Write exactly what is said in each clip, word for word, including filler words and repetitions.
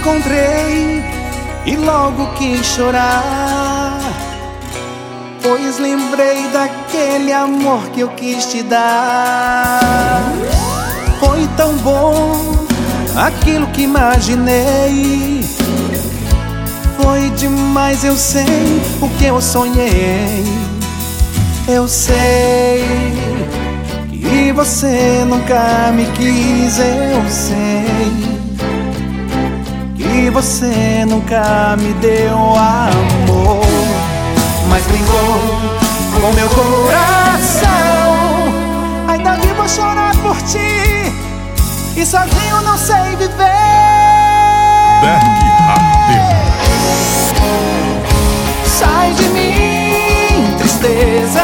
encontrei e logo quis chorar, pois lembrei daquele amor que eu quis te dar. Foi tão bom aquilo que imaginei, foi demais, eu sei o que eu sonhei. Eu sei que você nunca me quis, eu sei que você nunca me deu amor, mas brincou com meu coração. Ainda vivo a chorar por ti e sozinho não sei viver. Sai de mim, tristeza,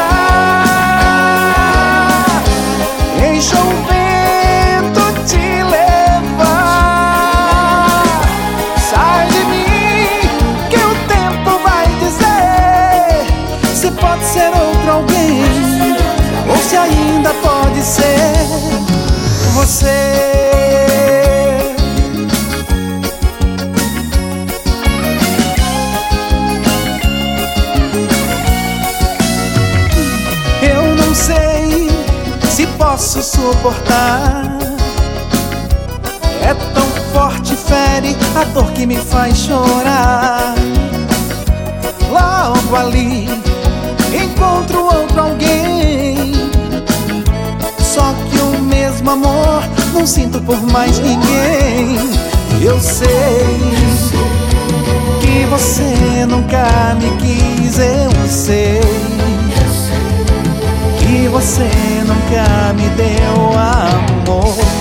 deixa o vento te levar. Sai de mim, que o tempo vai dizer se pode ser outro alguém ou se ainda pode ser você. Posso suportar, é tão forte, fere a dor que me faz chorar. Logo ali encontro outro alguém, só que o mesmo amor não sinto por mais ninguém. Eu sei que você nunca me quis, eu sei que você nunca me deu amor,